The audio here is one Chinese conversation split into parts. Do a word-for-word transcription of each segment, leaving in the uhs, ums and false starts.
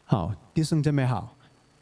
好，弟兄姐妹好。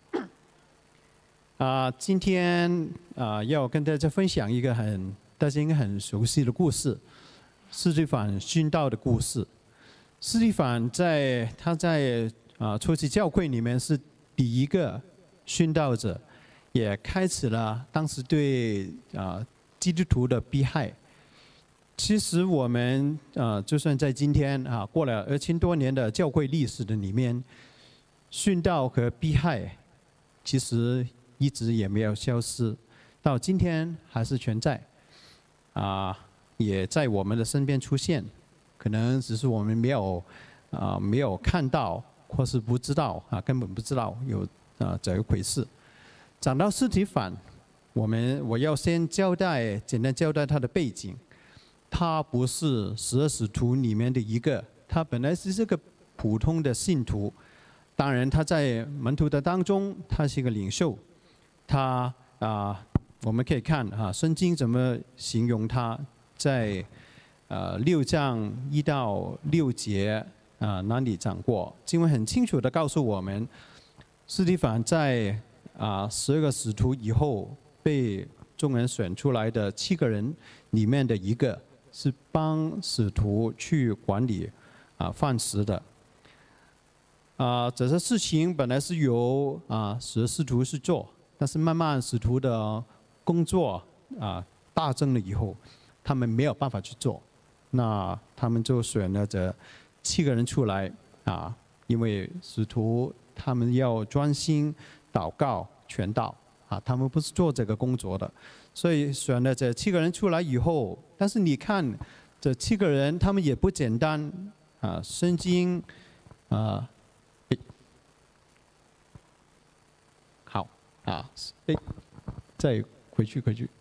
啊、今天啊、要跟大家分享一个很大家应该很熟悉的故事——司提反殉道的故事。司提反在他在啊、初期教会里面是第一个殉道者，也开始了当时对啊、基督徒的迫害。其实我们啊、就算在今天啊过了二千多年的教会历史的里面，殉道和迫害其实一直也没有消失，到今天还是存在，啊，也在我们的身边出现，可能只是我们没有啊没有看到，或是不知道啊，根本不知道有啊这一回事。讲到司提反，我们我要先交代，简单交代他的背景。他不是十二使徒里面的一个，他本来是这个普通的信徒。当然，他在门徒的当中，他是一个领袖。他啊，我们可以看啊，圣经怎么形容他，在呃六章一到六节啊那里讲过。经文很清楚的告诉我们，司提反在啊十二个使徒以后被众人选出来的七个人里面的一个，是帮使徒去管理啊饭食的。啊，这些事情本来是由啊十二使徒去做，但是慢慢使徒的工作啊大增了以后，他们没有办法去做，那他们就选了这七个人出来啊，因为使徒他们要专心祷告传道啊，他们不是做这个工作的，所以选了这七个人出来以后，但是你看这七个人他们也不简单啊，圣经啊。好啊，哎，再回去回去。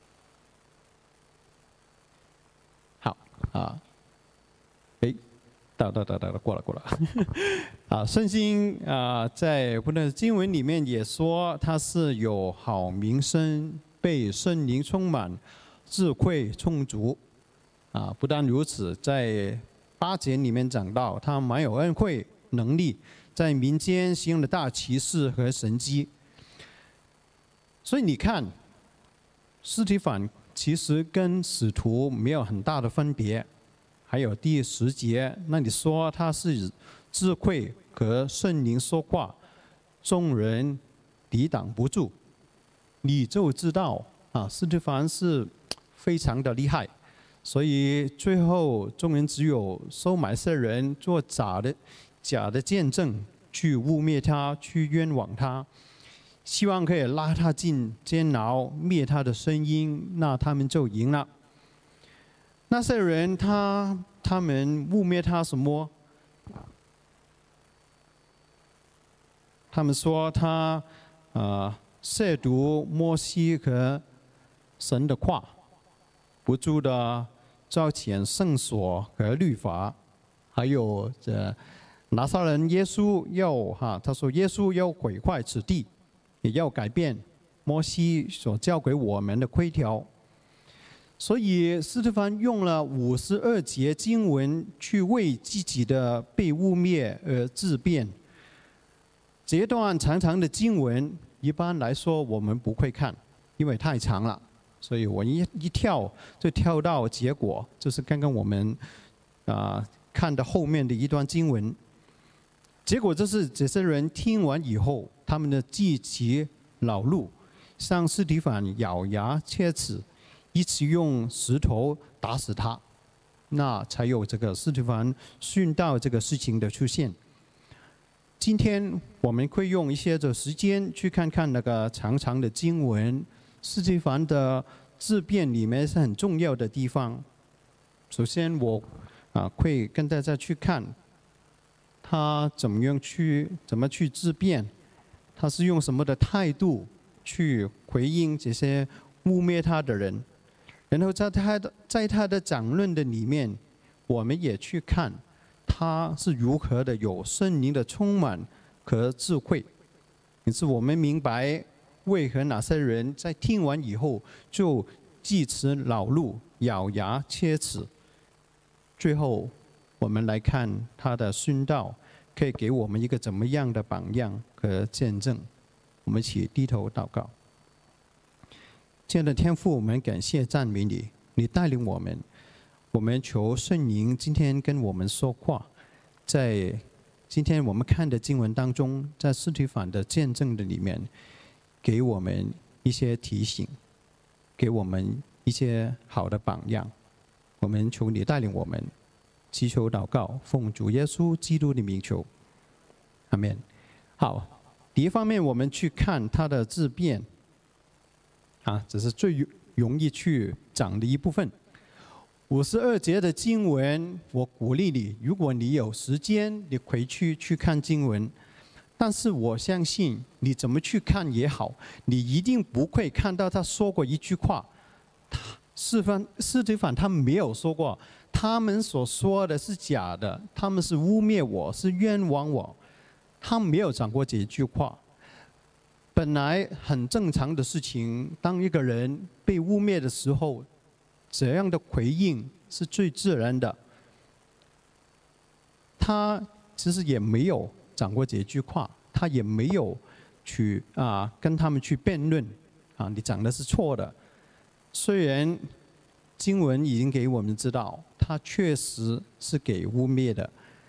好啊，哎，到到到到过了过了。啊，圣经啊，在不论经文里面也说他是有好名声，被圣灵充满，智慧充足。啊，不但如此，在八节里面讲到他蛮有恩惠能力，在民间行了大奇事和神迹。所以你看，司提反其实跟使徒没有很大的分别。还有第十节那里说他是智慧和圣灵说话，众人抵挡不住，你就知道啊，司提反是非常的厉害。所以最后众人只有收买些人做假的假的见证，去污蔑他，去冤枉他，希望可以拉他进监牢，灭他的声音，那他们就赢了。那些人他他们污蔑他什么？他们说他啊亵渎摩西和神的话，不住的招遣圣所和律法，还有这拿撒勒人耶稣要哈，他说耶稣要毁坏此地，也要改变摩西所教给我们的规条。所以司提反用了五十二节经文去为自己的被污蔑而自辩。这段长长的经文，一般来说我们不会看，因为太长了，所以我一一跳就跳到结果，就是刚刚我们啊、呃、看的后面的一段经文。结果就是这些人听完以后，他们的极其恼怒，向司提反咬牙切齿，一起用石头打死他，那才有这个司提反殉道这个事情的出现。今天我们会用一些的时间去看看那个长长的经文，司提反的自辩里面是很重要的地方。首先我啊会跟大家去看他怎么样去怎么去自辩，他是用什么的态度去回应这些污蔑他的人。然后在他的在他的讲论的里面，我们也去看他是如何的有圣灵的充满和智慧，也是我们明白为何哪些人在听完以后就既持恼怒，咬牙切齿。最后我们来看他的殉道， 可以给我们一个怎么样的榜样和见证？我们一起低头祷告。亲爱的天父，我们感谢赞美你，你带领我们，我们求圣灵今天跟我们说话，在今天我们看的经文当中，在司提反的见证的里面，给我们一些提醒，给我们一些好的榜样。我们求你带领我们，祈求祷告，奉主耶稣基督的名求，阿们。好，第一方面我们去看它的字变，啊，这是最容易去讲的一部分。五十二节的经文，我鼓励你，如果你有时间，你回去去看经文。但是我相信，你怎么去看也好，你一定不会看到他说过一句话。司提反他没有说过，他们所说的是假的，他们是污蔑我，是冤枉我。他没有讲过这句话。本来很正常的事情，当一个人被污蔑的时候，这样的回应是最自然的。他其实也没有讲过这句话，他也没有去啊跟他们去辩论啊，你讲的是错的。虽然经文已经给我们知道，他确实是给污蔑的，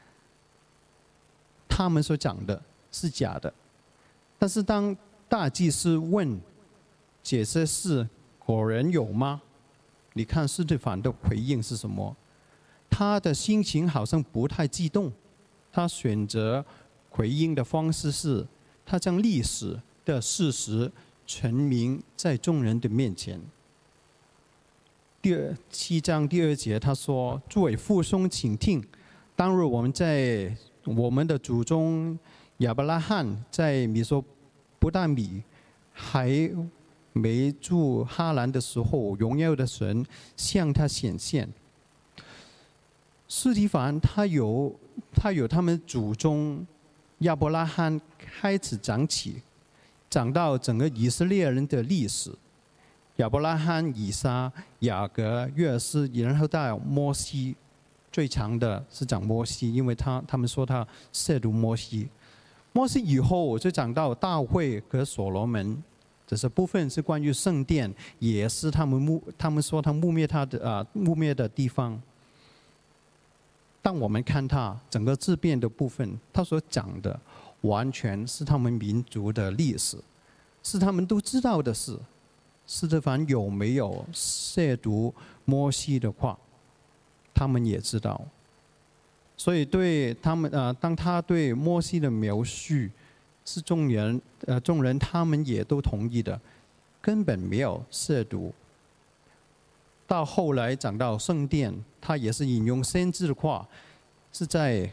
他们所讲的是假的。但是当大祭司问这些事果然有吗？你看司提反的回应是什么？他的心情好像不太激动，他选择回应的方式是，他将历史的事实陈明在众人的面前。第二七章第二节他说：“诸位父兄请听，当日我们在我们的祖宗亚伯拉罕在米索不达米还没住哈兰的时候，荣耀的神向他显现。司提反他有他有他们祖宗亚伯拉罕开始讲起，讲到整个以色列人的历史。亚伯拉罕、以撒、雅各、约瑟，然后到摩西，最长的是讲摩西，因为他他们说他亵渎摩西。摩西以后就讲到大卫和所罗门，这些部分是关于圣殿，也是他们污他们说他污蔑他的啊污蔑的地方。当我们看他整个自辩的部分，他所讲的完全是他们民族的历史，是他们都知道的事。司提反有没有亵渎摩西的话，他们也知道。所以对他们呃，当他对摩西的描述是众人呃众人他们也都同意的，根本没有亵渎。到后来讲到圣殿，他也是引用先知的话，是在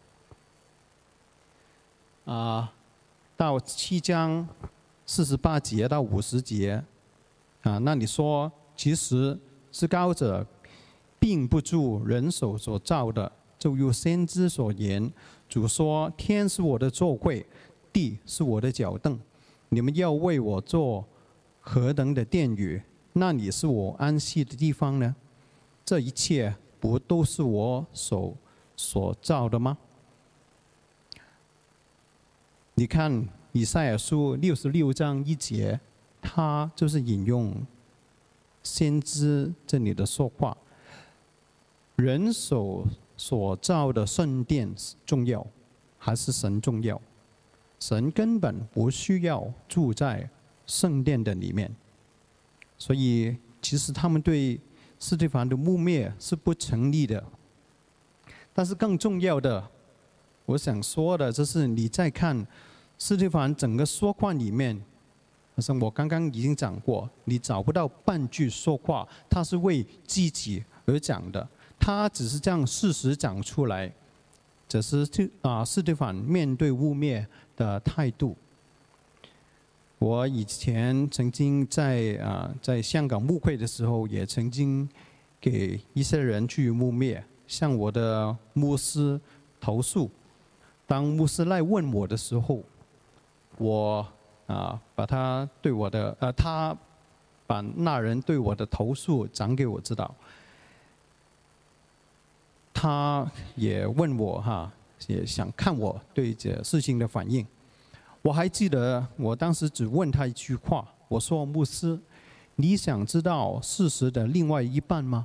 啊、呃、到七章四十八节到五十节啊，那你说其实至高者并不住人手所造的，就如先知所言，主说：天是我的座柜，地是我的脚凳，你们要为我做何等的殿宇？那里是我安息的地方呢？这一切不都是我手所造的吗？你看以赛亚书六十六章一节，他就是引用先知这里的说话：人手所造的圣殿重要，还是神重要？神根本不需要住在圣殿的里面。所以其实他们对司提反的污蔑是不成立的。但是更重要的，我想说的就是你再看司提反整个说话里面，好像我刚刚已经讲过，你找不到半句说话他是为自己而讲的，他只是将事实讲出来，这是啊司提反面对污蔑的态度。我以前曾经在啊在香港牧会的时候，也曾经给一些人去污蔑，向我的牧师投诉。当牧师来问我的时候，我啊把他对我的呃他把那人对我的投诉讲给我知道。他也问我哈， 也想看我对这事情的反应。我还记得我当时只问他一句话，我说：“牧师，你想知道事实的另外一半吗？”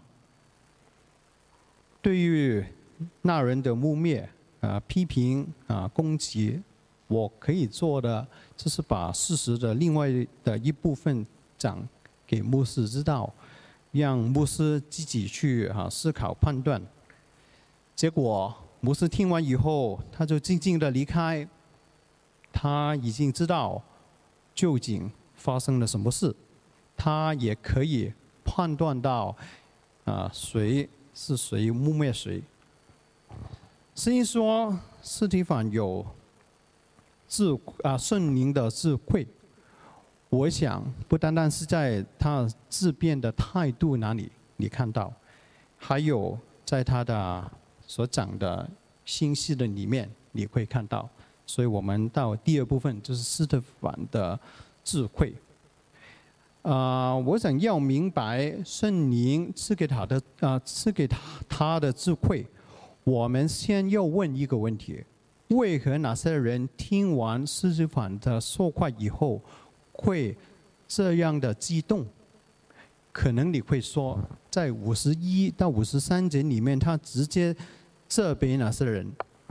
对于那人的污蔑、啊批评、啊攻击，我可以做的就是把事实的另外的一部分讲给牧师知道，让牧师自己去啊思考判断。结果牧师听完以后，他就静静的离开。他已经知道究竟发生了什么事，他也可以判断到啊谁是谁污蔑谁。圣经说，司提反有智啊圣灵的智慧。我想不单单是在他自辩的态度那里你看到，还有在他的所讲的信息的里面你会看到。所以我们到第二部分就是司提反的智慧。啊、呃，我想要明白圣灵赐给他的啊、呃、赐给他他的智慧，我们先要问一个问题：为何哪些人听完司提反的说话以后会这样的激动？可能你会说，在五十一到五十三节里面，他直接责备哪些人？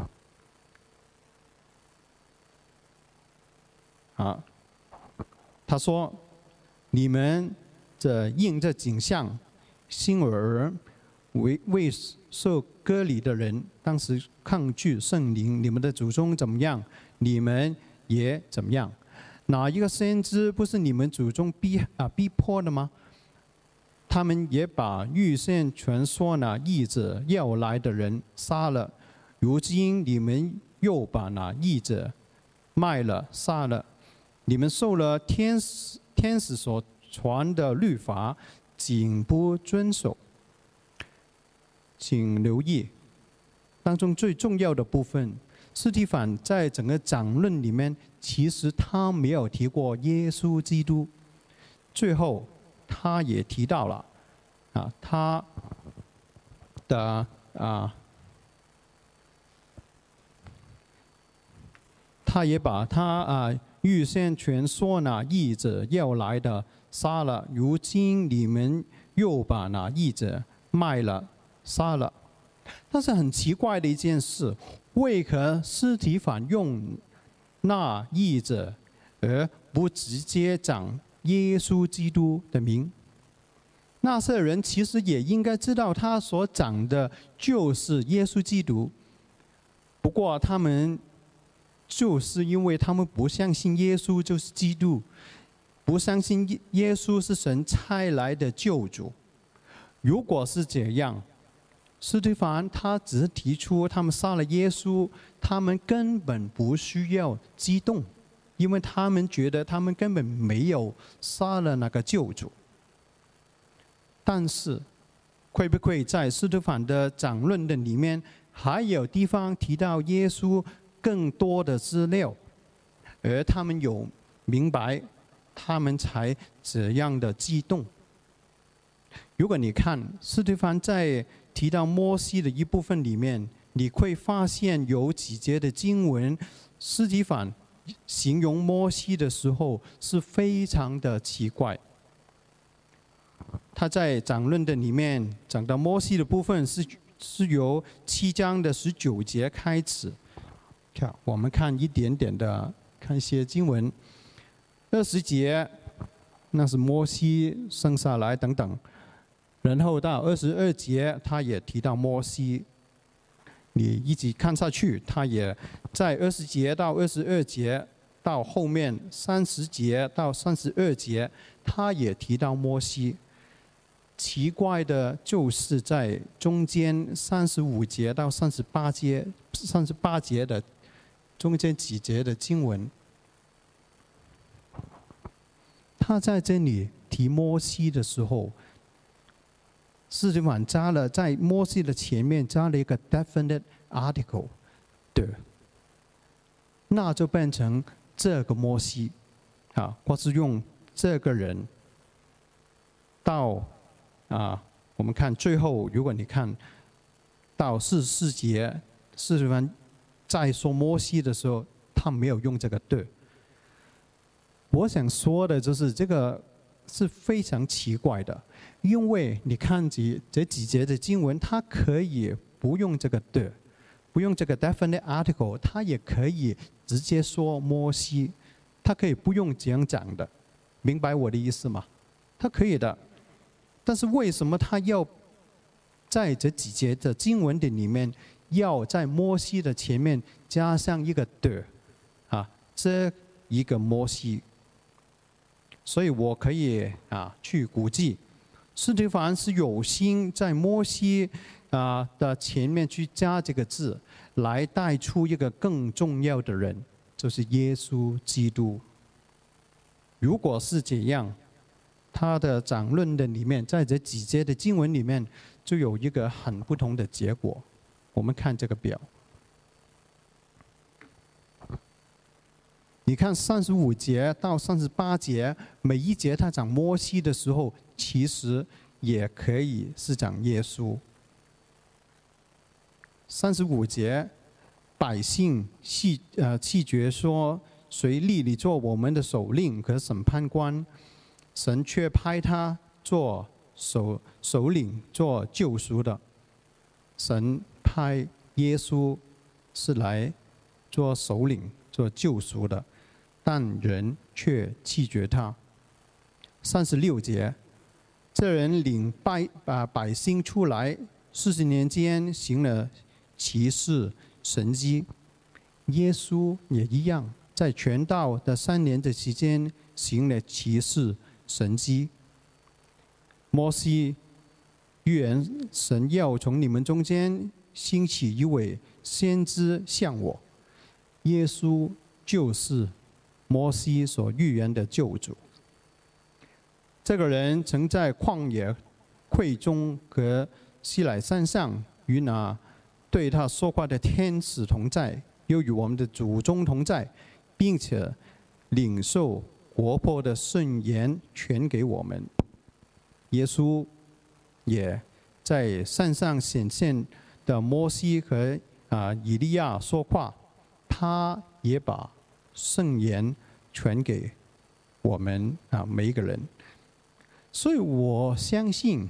啊，他说：“你们这应这景象，心而为未受割礼的人，当时抗拒圣灵，你们的祖宗怎么样，你们也怎么样。哪一个先知不是你们祖宗逼啊逼迫的吗？他们也把预先传说那义者要来的人杀了，如今你们又把那义者卖了杀了。你们受了天使天使所传的律法，竟不遵守。请留意当中最重要的部分，司提反在整个讲论里面，其实他没有提过耶稣基督。最后他也提到了啊，他的啊，他也把他啊。预先传说那义者要来的杀了，如今你们又把那义者卖了杀了。但是很奇怪的一件事，为何司提反用那义者，而不直接讲耶稣基督的名？那些人其实也应该知道，他所讲的就是耶稣基督，不过他们就是因为他们不相信耶稣就是基督，不相信耶稣是神差来的救主。如果是这样，司提反他只是提出他们杀了耶稣，他们根本不需要激动，因为他们觉得他们根本没有杀了那个救主。但是会不会在司提反的讲论的里面还有地方提到耶稣更多的资料，而他们有明白，他们才这样的激动。如果你看司提反在提到摩西的一部分里面，你会发现有几节的经文，司提反形容摩西的时候是非常的奇怪。他在讲论的里面讲到摩西的部分是是由七章的十九节开始。看，我们看一点点的，看一些经文。二十节，那是摩西生下来等等，然后到二十二节，他也提到摩西。你一起看下去，他也在二十节到二十二节，到后面三十节到三十二节，他也提到摩西。奇怪的就是在中间三十五节到三十八节，三十八节的。中间几节的经文，他在这里提摩西的时候，司提反加了在摩西的前面加了一个 definite article 的，那就变成这个摩西啊，或是用这个人。到啊，我们看最后，如果你看到四十四节，司提反在说摩西的时候，他没有用这个的。我想说的就是这个是非常奇怪的，因为你看几这几节的经文，它可以不用这个的，不用这个 definite article， 它也可以直接说摩西，它可以不用这样讲的，明白我的意思吗？它可以的，但是为什么他要在这几节的经文的里面，要在摩西的前面加上一个的啊，这一个摩西？所以我可以啊去估计，司提反是有心在摩西啊的前面去加这个字，来带出一个更重要的人，就是耶稣基督。如果是这样，他的讲论的里面，在这几节的经文里面，就有一个很不同的结果。我们看这个表。你看三十五节到三十八节，每一节他讲摩西的时候，其实也可以是讲耶稣。三十五节，百姓弃呃弃绝说，谁立你做我们的首领和审判官？神却派他做首首领，做救赎的。神派耶稣是来做首领，做救赎的。但人却弃绝他。三十六节，这人领百把百姓出来，四十年间行了奇事神迹。耶稣也一样，在传道的三年的期间行了奇事神迹。摩西预言神要从你们中间兴起一位先知像我，耶稣就是摩西所预言的救主。这个人曾在旷野会中和西乃山上与那对他说话的天使同在，又与我们的祖宗同在，并且领受活泼的圣言传给我们。耶稣也在山上显现的摩西和啊以利亚说话，他也把圣言传给我们啊每一个人。所以我相信，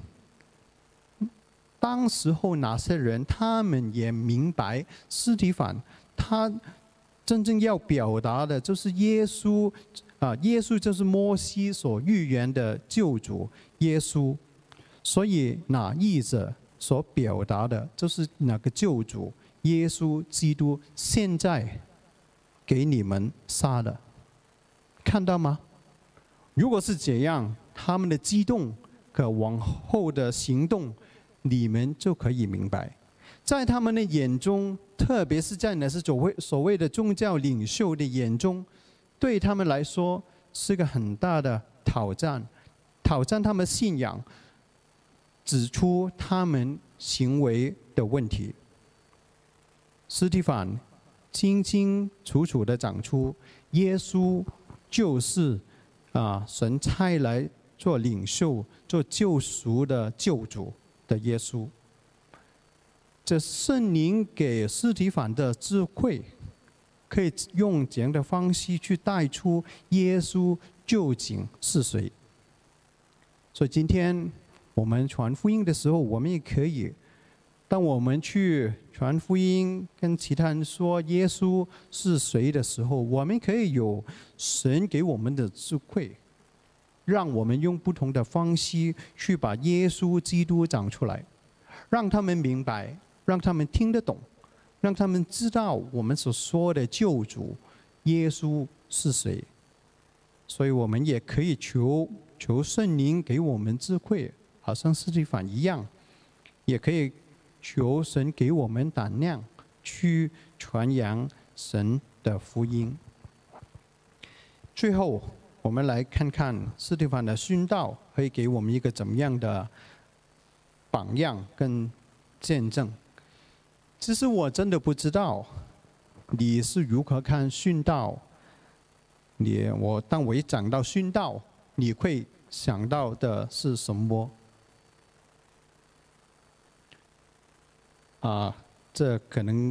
当时候哪些人，他们也明白司提反他真正要表达的就是耶稣啊，耶稣就是摩西所预言的救主耶稣。所以那译者所表达的就是那个救主耶稣基督现在给你们杀的，看到吗？如果是这样，他们的激动和往后的行动，你们就可以明白，在他们的眼中，特别是在那些所谓所谓的宗教领袖的眼中，对他们来说是个很大的挑战，挑战他们信仰，指出他们行为的问题。司提反清清楚楚地讲出，耶稣就是啊神差来做领袖、做救赎的救主的耶稣。这圣灵给司提反的智慧，可以用这样的方式去带出耶稣究竟是谁。所以今天我们传福音的时候，我们也可以，当我们去传福音，跟其他人说耶稣是谁的时候，我们可以有神给我们的智慧，让我们用不同的方式去把耶稣基督讲出来，让他们明白，让他们听得懂，让他们知道我们所说的救主耶稣是谁。所以我们也可以求求圣灵给我们智慧，好像司提反一样，也可以求神给我们胆量，去传扬神的福音。最后，我们来看看司提反的殉道可以给我们一个怎么样的榜样跟见证。其实我真的不知道你是如何看殉道。你我当我一讲到殉道，你会想到的是什么？啊，这可能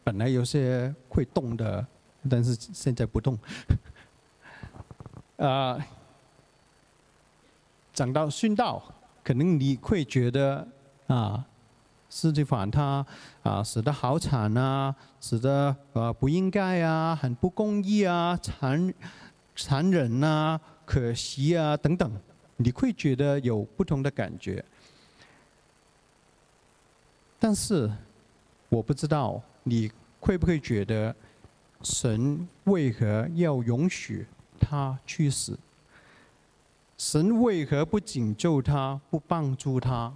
本来有些会动的，但是现在不动。啊、呃，讲到殉道，可能你会觉得啊，司提反他啊死得好惨啊，死得呃不应该啊，很不公义啊，残残忍啊，可惜啊等等，你会觉得有不同的感觉。但是我不知道你会不会觉得，神为何要允许他去死？神为何不拯救他，不帮助他？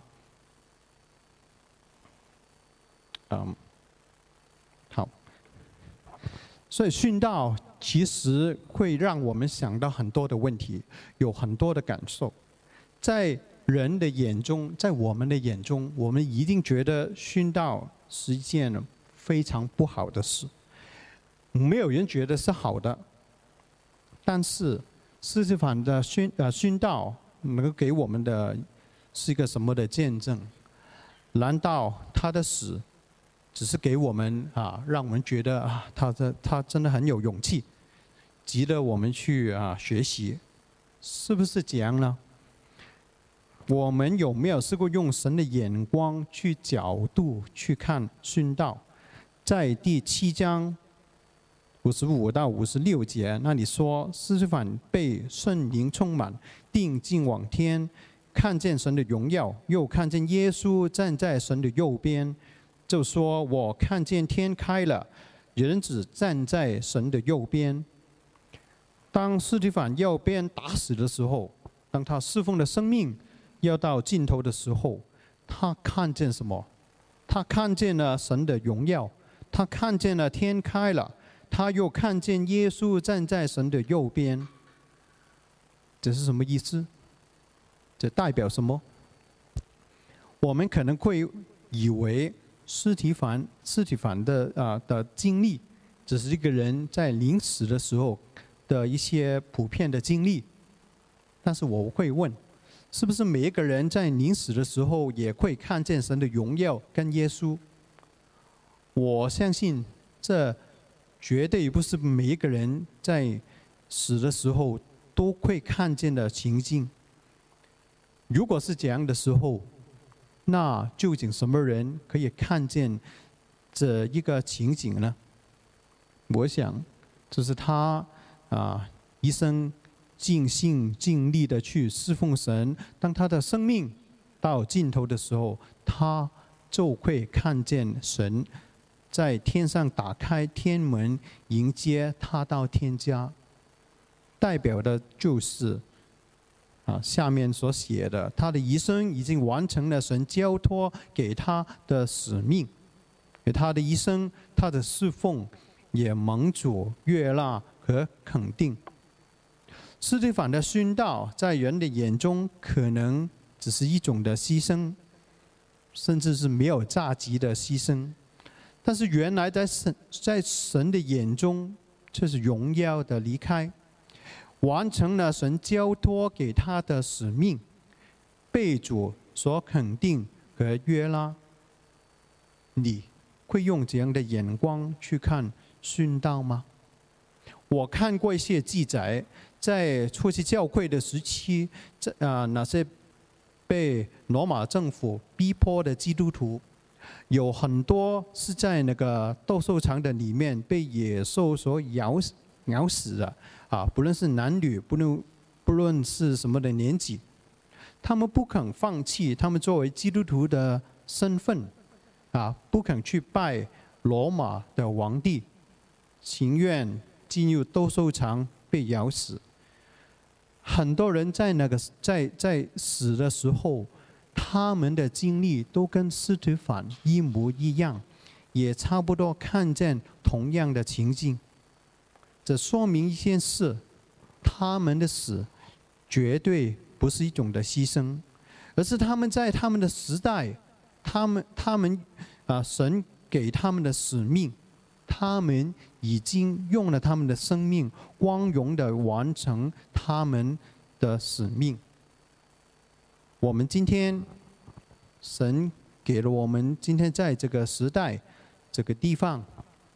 嗯，好。所以殉道其实会让我们想到很多的问题，有很多的感受。在人的眼中，在我们的眼中，我们一定觉得殉道是一件非常不好的事。没有人觉得是好的。但是司提反的殉呃殉道能够给我们的是一个什么的见证？难道他的死只是给我们啊，让我们觉得啊，他的他真的很有勇气，值得我们去啊学习，是不是这样呢？我们有没有试过用神的眼光去角度去看殉道？在第七章五十五到五十六节，那里说司提反被圣灵充满，定睛往天，看见神的荣耀，又看见耶稣站在神的右边，就说：“我看见天开了，人子站在神的右边。”当司提反要被人打死的时候，当他侍奉的生命要到尽头的时候，他看见什么？他看见了神的荣耀，他看见了天开了，他又看见耶稣站在神的右边。这是什么意思？这代表什么？我们可能会以为司提反司提反的啊、呃、的经历，只是一个人在临死的时候的一些普遍的经历。但是我会问，是不是每一个人在临死的时候也会看见神的荣耀跟耶稣？我相信这绝对不是每一个人在死的时候都会看见的情境。如果是这样的时候，那究竟什么人可以看见这一个情景呢？我想，就是他啊一生尽心尽力的去侍奉神，当他的生命到尽头的时候，他就会看见神在天上打开天门，迎接他到天家。代表的就是啊，下面所写的，他的一生已经完成了神交托给他的使命，给他的一生，他的侍奉也蒙主悦纳和肯定。司提反的殉道，在人的眼中可能只是一种的牺牲，甚至是没有价值的牺牲，但是原来在神在神的眼中，却是荣耀的离开。完成了神交托给他的使命，被主所肯定和悦纳。你会用这样的眼光去看殉道吗？我看过一些记载，在初期教会的时期，这啊、呃、那些被罗马政府逼迫的基督徒，有很多是在那个斗兽场的里面被野兽所咬死咬死的。啊，不论是男女，不论不论是什么的年纪，他们不肯放弃他们作为基督徒的身份，啊，不肯去拜罗马的皇帝，情愿进入斗兽场被咬死。很多人在那个在在死的时候，他们的经历都跟司提反一模一样，也差不多看见同样的情境。这说明一件事，他们的死绝对不是一种的牺牲，而是他们在他们的时代，他们他们啊，神给他们的使命，他们已经用了他们的生命，光荣的完成他们的使命。我们今天，神给了我们今天在这个时代、这个地方，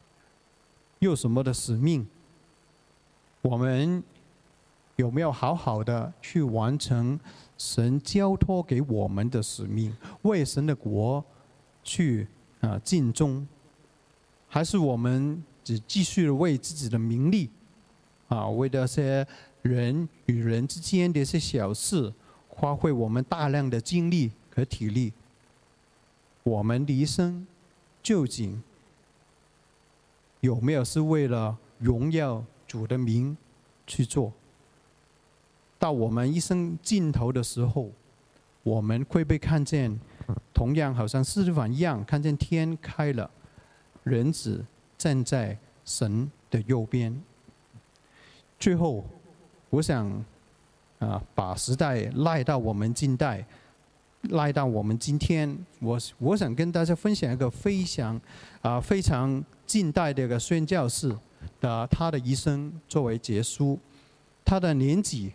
有什么的使命？我们有没有好好的去完成神交托给我们的使命，为神的国去啊尽忠？还是我们只继续的为自己的名利啊，为那些人与人之间的一些小事，花费我们大量的精力和体力？我们的一生究竟有没有是为了荣耀主的名去做？到我们一生尽头的时候，我们会被看见，同样好像司提反一样，看见天开了，人子站在神的右边。最后，我想啊，把时代赖到我们近代，赖到我们今天，我我想跟大家分享一个非常啊非常近代的一个宣教士的他的一生作为结束。他的年纪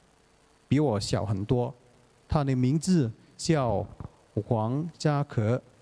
比我小很多，他的名字叫黄家可。